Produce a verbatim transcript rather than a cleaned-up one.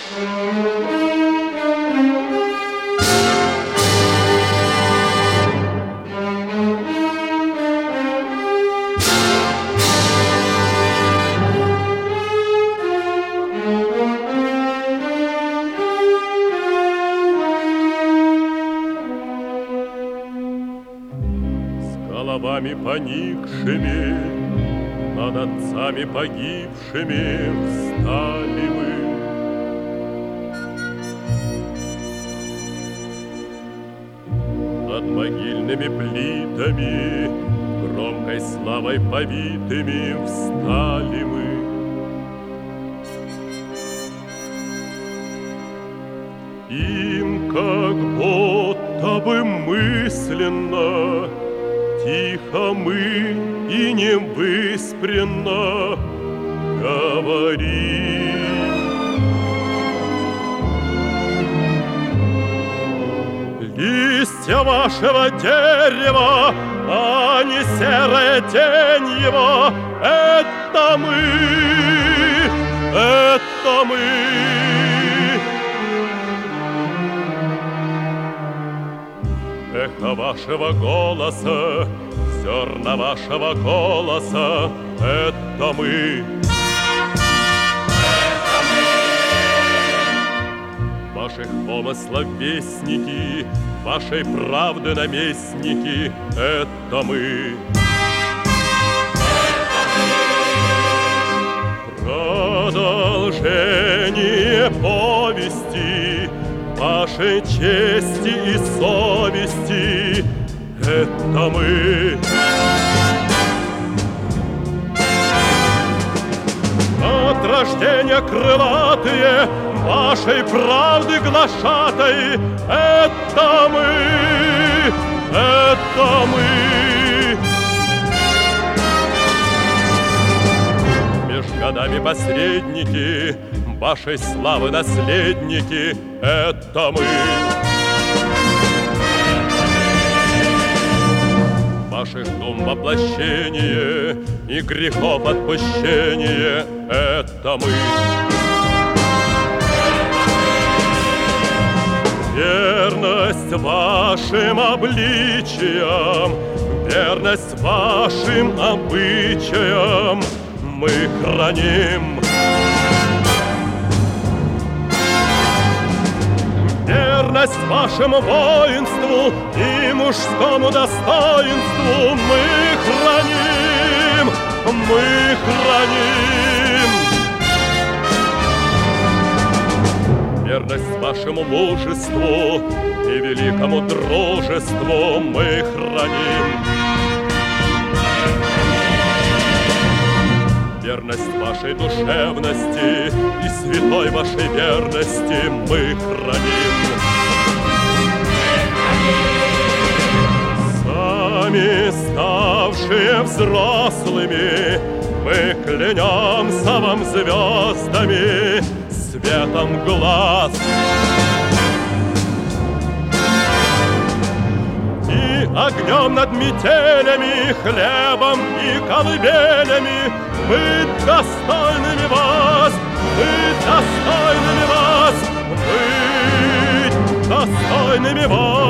Головами поникшими, над отцами погибшими встали мы. Над могильными плитами, громкой славой повитыми встали мы. Им как будто бы мысленно, тихо мы и невыспренно говорим. Листья вашего дерева, а не серая тень его, это мы, это мы. Эхо вашего голоса, зерна вашего голоса, это мы. Это мы. Ваших помыслов вестники, вашей правды наместники, это мы. Это мы. Продолжение повести вашей чести и совести, это мы. От рождения крылатые вашей правды глашатай, это мы, это мы. Меж годами посредники, вашей славы наследники, это мы. Ваших дум воплощение и грехов отпущение, это мы. Верность вашим обличиям, верность вашим обычаям мы храним. Верность вашему воинству и мужскому достоинству мы храним, мы храним. Верность вашему мужеству и великому дружеству мы храним. Верность вашей душевности и святой вашей верности мы храним. Сами ставшие взрослыми, мы клянемся вам звездами, светом глаз. И огнем над метелями, хлебом и колыбелями быть достойными вас, быть достойными вас, быть достойными вас.